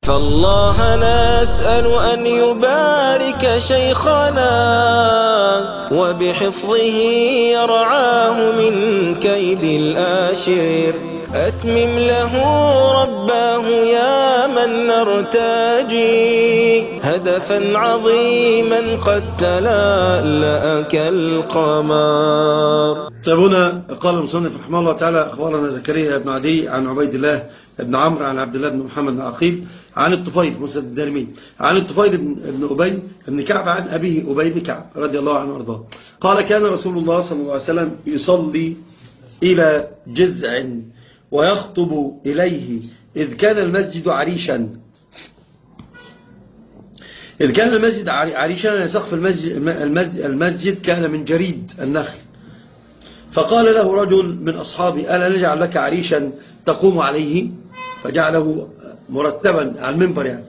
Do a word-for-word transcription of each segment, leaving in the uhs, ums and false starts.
فالله نسأل أن يبارك شيخنا وبحفظه يرعاه من كيد الآشر. أتمم له رباه يا من نرتجي هدفا عظيما قد تلألأ كالقمر. طيب هنا قال المصنف رحمه الله تعالى: أخبرنا زكريا بن عدي عن عبيد الله بن عمرو عن عبد الله بن محمد بن عقيل عن الطفيل مسند الدارمي عن الطفيل بن أبي بن كعب عن أبيه أبي بن كعب رضي الله عنه وارضاه قال: كان رسول الله صلى الله عليه وسلم يصلي إلى جذع ويخطب إليه إذ كان المسجد عريشا إذ كان المسجد عريشا سقف المسجد, المسجد كان من جريد النخل. فقال له رجل من أصحابه: ألا نجعل لك عريشا تقوم عليه؟ فجعله مرتبا على المنبر، يعني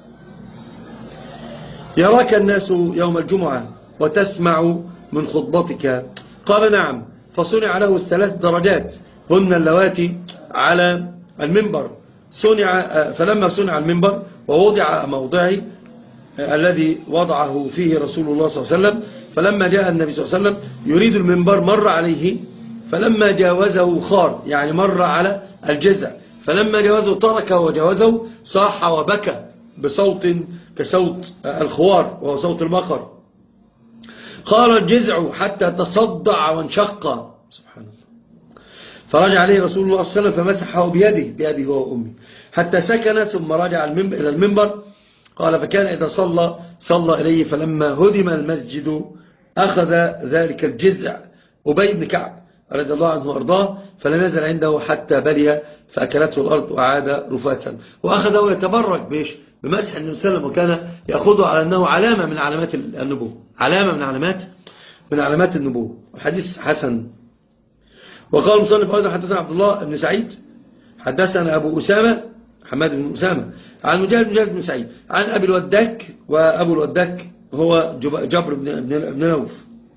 يراك الناس يوم الجمعة وتسمع من خطبتك. قال: نعم. فصنع له الثلاث درجات هن اللواتي على المنبر. صنع فلما صنع المنبر ووضع موضعه الذي وضعه فيه رسول الله صلى الله عليه وسلم، فلما جاء النبي صلى الله عليه وسلم يريد المنبر مر عليه، فلما جاوزه خار، يعني مر على الجذع، فلما جاوزه تركه وجاوزه صاح وبكى بصوت كصوت الخوار وهو صوت المخر. قال الجذع حتى تصدع وانشق. سبحان الله. فرجع عليه رسول الله صلى الله عليه وسلم فمسحه بيده بأبي هو وأمي حتى سكن، ثم رجع إلى المنبر. قال: فكان إذا صلى صلى إليه، فلما هدم المسجد أخذ ذلك الجذع أبي بن كعب رضي الله عنه وأرضاه، فلم يزل عنده حتى بلي فأكلته الأرض وعاد رفاتا. وأخذه يتبرك بإيش؟ بمسح النبي صلى الله عليه وسلم، وكان يأخذه على أنه علامة من علامات النبوة، علامة من علامات من علامات النبوة. الحديث حسن. وقال مصنف أيضا: حدثنا عبد الله بن سعيد حدثنا أبو أسامة حماد بن أسامة عن مجاهد مجاهد بن سعيد عن أبي الوداك، وأبو الوداك هو جبر بن نوف،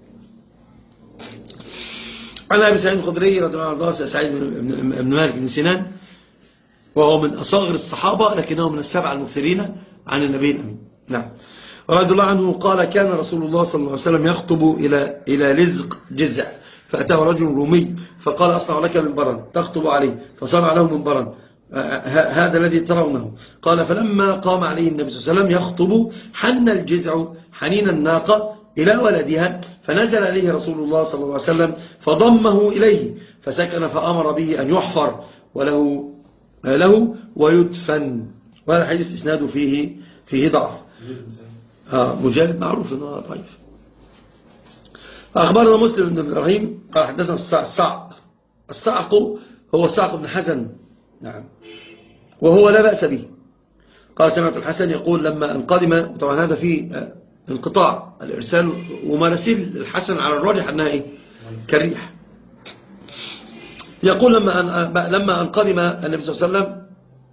عن أبي سعيد الخدري رضي الله عنه سعيد بن مالك بن سنان، وهو من أصاغر الصحابة لكنه من السبع المكثرين عن النبي الأمين. نعم. رضي الله عنه قال: كان رسول الله صلى الله عليه وسلم يخطب إلى إلى لزق جزع، فأتاه رجل رومي فقال: أصنع لك منبرا تخطب عليه، فصنع له منبرا هذا الذي ترونه. قال: فلما قام عليه النبي صلى الله عليه وسلم يخطب حن الجزع حنين الناقة إلى ولدها، فنزل عليه رسول الله صلى الله عليه وسلم فضمه إليه فسكن، فأمر به أن يحفر وله له ويدفن. وهذا الحديث إسناده فيه فيه ضعف. آه مجالد معروف أنه ضعيف. أخبرنا مسلم بن إبراهيم قال: حدثنا الصعق. الصعق هو الصعق بن حسن، نعم، وهو لا بأس به. قال: سمعت الحسن يقول لما انقدم، طبعا هذا فيه انقطاع الإرسال، ومراسيل الحسن على الراجح أنها إيه؟ كالريح. يقول لما لما انقدم النبي صلى الله عليه وسلم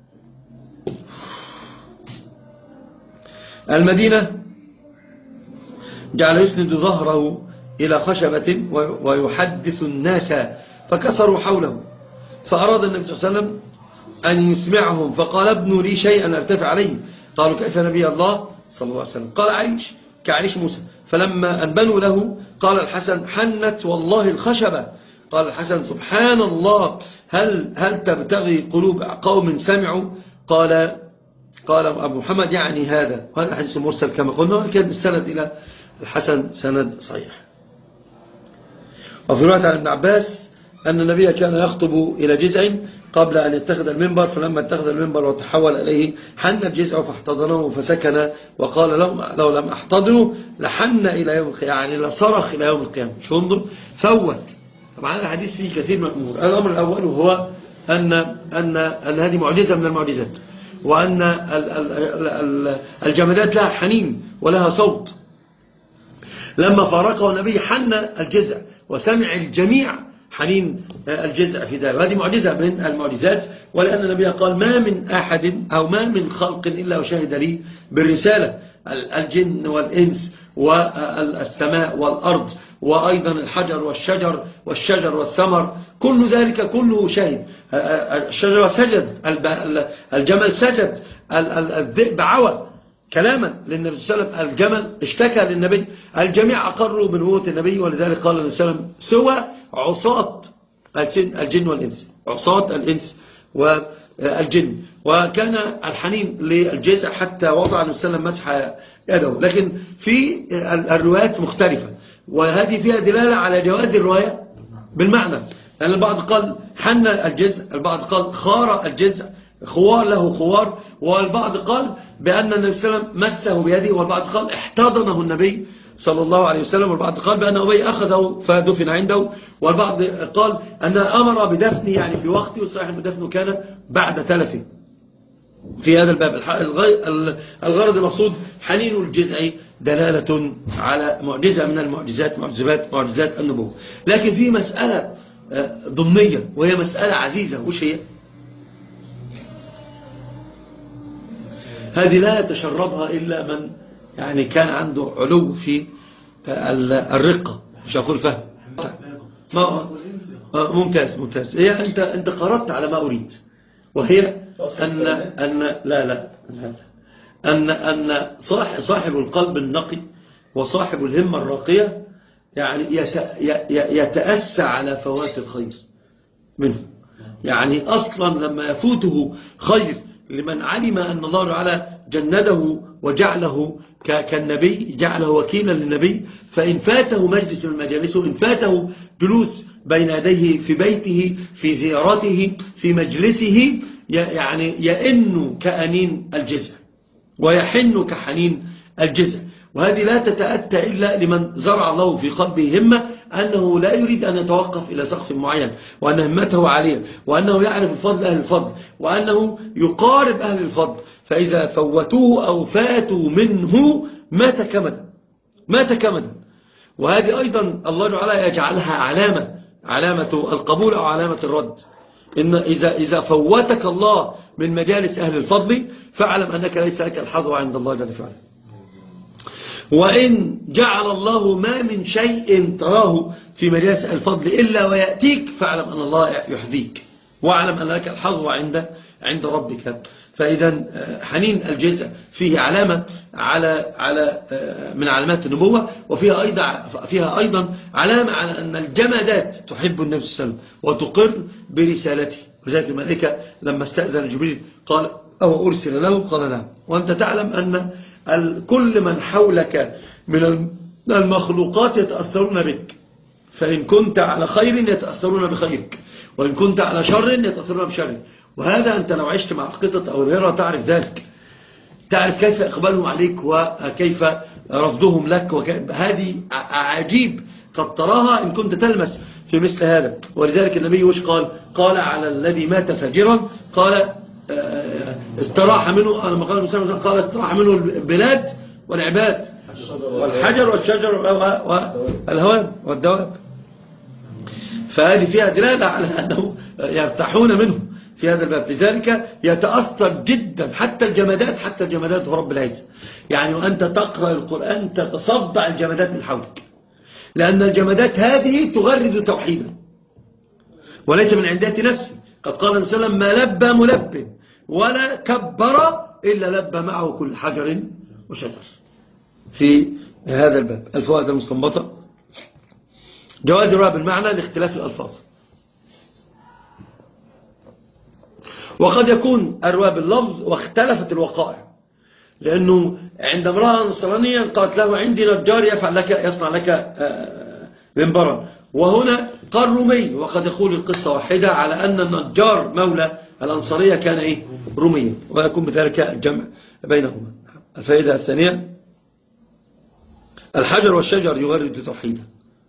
المدينة جعل يسند ظهره إلى خشبة ويحدث الناس، فكسروا حوله، فأراد النبي صلى الله عليه وسلم أن يسمعهم، فقال: ابنوا لي شيئا أرتفع عليه. قالوا: كيف نبي الله صلى الله عليه وسلم؟ قال: عريش كعريش موسى. فلما أنبنوا له قال الحسن: حنت والله الخشبة. قال الحسن: سبحان الله، هل هل تبتغي قلوب قوم سمعوا؟ قال قال أبو محمد: يعني هذا. وهذا حديث مرسل كما قلنا، وكان السند إلى الحسن سند صحيح. وفي رواية عن ابن عباس أن النبي كان يخطب إلى جذع قبل أن يتخذ المنبر، فلما اتخذ المنبر وتحول إليه حن الجذع فاحتضنه فسكن، وقال: لو, لو لم أحتضنه لحن إلى يوم القيامة، يعني لصرخ إلى يوم القيامة. شو انظر فوت. طبعا هذا الحديث فيه كثير من الأمور. الأمر الأول هو أن, أن, أن هذه معجزة من المعجزات، وأن الجمادات لها حنين ولها صوت. لما فارقه النبي حن الجذع وسمع الجميع حنين الجذع في ذلك، وهذه معجزة من المعجزات. ولأن النبي قال: ما من أحد أو ما من خلق إلا وشهد لي بالرسالة، الجن والإنس والسماء والأرض وأيضا الحجر والشجر والشجر والثمر، كل ذلك كله شهد. الشجرة سجد، الجمل سجد، الذئب عوى كلاما للنبي صلى الله عليه وسلم، الجمل اشتكى للنبي، الجميع أقروا بنبوة النبي. ولذلك قال النبي صلى الله عليه وسلم سوى عصاة الجن والإنس، عصاة الإنس والجن. وكان الحنين للجزع حتى وضع النبي صلى الله عليه وسلم مسح يده. لكن في الروايات مختلفة، وهذه فيها دلالة على جواز الرواية بالمعنى، لأن البعض قال حن الجزع، البعض قال خار الجزع، خوار له خوار، والبعض قال بأن النبي صلى الله عليه وسلم مسه بيده، والبعض قال احتضنه النبي صلى الله عليه وسلم، والبعض قال بأن أبي أخذه فدفن عنده، والبعض قال أن أمر بدفنه يعني في وقته، والصحيح بدفنه كان بعد تلفه. في هذا الباب الغرض المقصود حنين الجزع دلالة على معجزة من المعجزات، معجزات معجزات النبوة. لكن في مسألة ضمنية وهي مسألة عزيزة، وش هي؟ هذه لا يتشربها إلا من يعني كان عنده علو في الرقة، مش أقول فهم. ما ممتاز ممتاز. هي أنت أنت قررت على ما أريد، وهي أن أن لا لا أن أن صاحب صاحب القلب النقي وصاحب الهمة الراقية يعني يتأسى على فوات الخير منه. يعني أصلا لما يفوته خير لمن علم أن الله تعالى جنده وجعله كالنبي، جعله وكيلا للنبي، فإن فاته مجلس من مجالسه، إن فاته جلوس بين يديه في بيته، في زيارته، في مجلسه، يعني يئن كأنين الجزع ويحن كحنين الجزع. وهذه لا تتأتى إلا لمن زرع الله في قلبه همة أنه لا يريد أن يتوقف إلى سقف معين، وأن همته عالية، وأنه يعرف الفضل أهل الفضل، وأنه يقارب أهل الفضل. فإذا فوتوه أو فاتوا منه مات كمدا، مات كمدا. وهذه أيضا الله تعالى يجعلها علامة، علامة القبول أو علامة الرد. إن إذا, إذا فوتك الله من مجالس أهل الفضل فاعلم أنك ليس لك الحظوة عند الله جل وعلا. وإن جعل الله ما من شيء تراه في مجالس الفضل إلا ويأتيك فاعلم أن الله يحذيك، واعلم أن لك الحظوة عند عند ربك. فإذا حنين الجزع فيه علامة على على من علامات النبوة، وفيها أيضا فيها أيضا علامة على أن الجمادات تحب النبي صلى الله عليه وسلم وتقر برسالته. وذلك الملائكة لما استأذن جبريل قال أو أرسل له؟ قال نعم. وأنت تعلم أن كل من حولك من المخلوقات يتأثرون بك، فإن كنت على خير يتأثرون بخيرك، وإن كنت على شر يتأثرون بشرك. وهذا أنت لو عشت مع القطط أو الهرة تعرف ذلك، تعرف كيف إقبالهم عليك وكيف رفضهم لك. هذه عجيب قد تراها إن كنت تلمس في مثل هذا. ولذلك النبي وش قال؟ قال على الذي مات فاجرا قال استراح منه، لما قال المسلم قال استراح منه البلاد والعباد والحجر والشجر والهوام والدواب. فهذه فيها دلالة على أنه يرتاحون منه في هذا الباب. لذلك يتأثر جدا حتى الجمادات، حتى الجمادات هو رب العزة. يعني وأنت تقرأ القرآن تتصدع الجمادات من حولك، لأن الجمادات هذه تغرد توحيدا وليس من عندات نفسي. قد قال النبي صلى الله عليه وسلم ما لبى ملب ولا كبر إلا لبى معه كل حجر وشجر. في هذا الباب الفوائد المستنبطة: جواز الرواية بالمعنى لاختلاف الألفاظ، وقد يكون الرواية باللفظ واختلفت الوقائع، لأنه عند امرأة نصرانية قالت له عندي نجار يفعل لك يصنع لك منبرا، وهنا قال رومي. وقد يقول القصة واحدة على أن النجار مولى الأنصارية كان إيه؟ روميا، ويكون بذلك الجمع بينهما. الفائدة الثانية: الحجر والشجر يغرد توحيدا.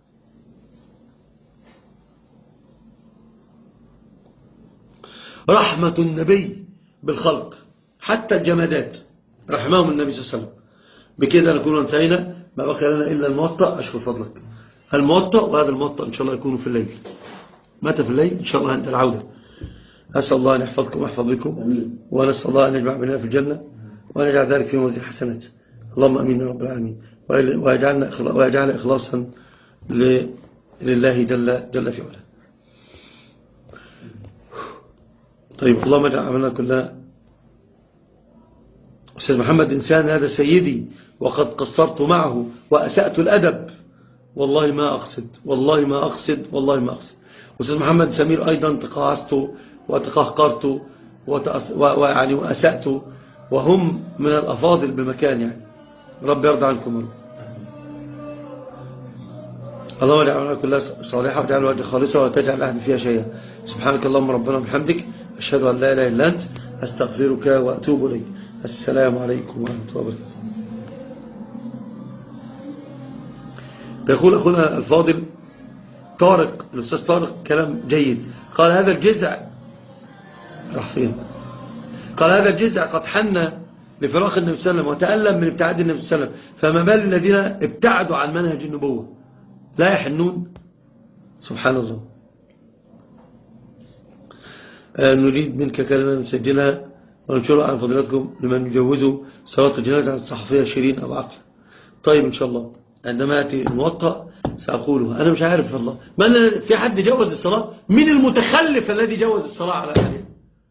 رحمة النبي بالخلق حتى الجمادات رحمهم النبي صلى الله عليه وسلم. بكده نكون انتهينا، ما بقي لنا إلا الموطأ. أشكر فضلك الموطأ، وهذا الموطأ إن شاء الله يكون في الليل. متى في الليل؟ إن شاء الله عند العودة. أسأل الله أن يحفظكم ويحفظ بكم، ونسأل الله أن يجمع بنا في الجنة وأن يجعل ذلك في موازين حسنات. اللهم أمين يا رب العالمين، ويجعلنا ويجعل إخلاصا لله جل, جل في علاه. طيب اللهم اجعل عملنا كلها. أستاذ محمد إنسان هذا سيدي وقد قصرت معه وأسأت الأدب، والله ما أقصد والله ما أقصد والله ما أقصد. أستاذ محمد سمير أيضا تقاعست وتقهقرت ويعني وأسأت، وهم من الأفاضل بمكان، يعني رب يرضى عنكم. اللهم اجعل عملنا كلها صالحة وتجعل وجه خالصة وتجعل أحد فيها شيئا. سبحانك اللهم ربنا وبحمدك، أشهد أن لا إله إلا أنت، أستغفرك وأتوب إليك. السلام عليكم ورحمة الله وبركاته. يقول أخونا الفاضل طارق، الأستاذ طارق كلام جيد. قال هذا الجزع راح فين؟ قال هذا الجزع قد حن لفراق النبي صلى الله عليه وسلم وتألم من ابتعاد النبي صلى الله عليه وسلم، فما بال الذين ابتعدوا عن منهج النبوة لا يحنون؟ سبحان الله. آه نريد منك كلمة نسجلها وننشرها عن فضيلتكم لمن يجوزوا صلاة الجنازة عن الصحفية شيرين أبو عقل. طيب إن شاء الله عندما يأتي الموطأ سأقوله. أنا مش عارف والله ما في حد جوز الصلاة. من المتخلف الذي جوز الصلاة على أهله؟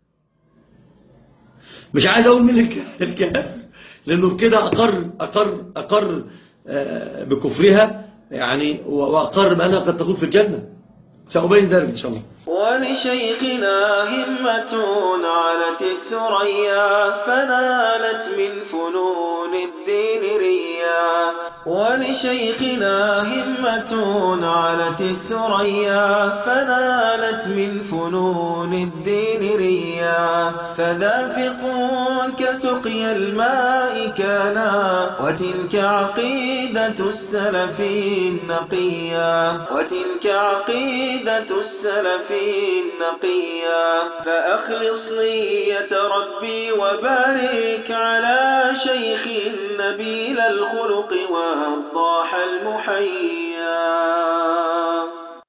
مش عايز أقول من الكافر لأنه كده أقر أقر أقر بكفرها يعني، وأقر بأنها قد تكون في الجنة. سأبين ذلك إن شاء الله. ولشيخنا همة علت الثريا فنالت من فنون الدين ريا. ولشيخنا همة علت الثريا فنالت من فنون الدين ريا. فدافق كسقي الماء كانا وتلك عقيدة السلف النقيا. وتلك عقيدة السلف النقيا. فأخلص نية ربي وبارك على شيخ نبيل الخلق والضاح المحيي.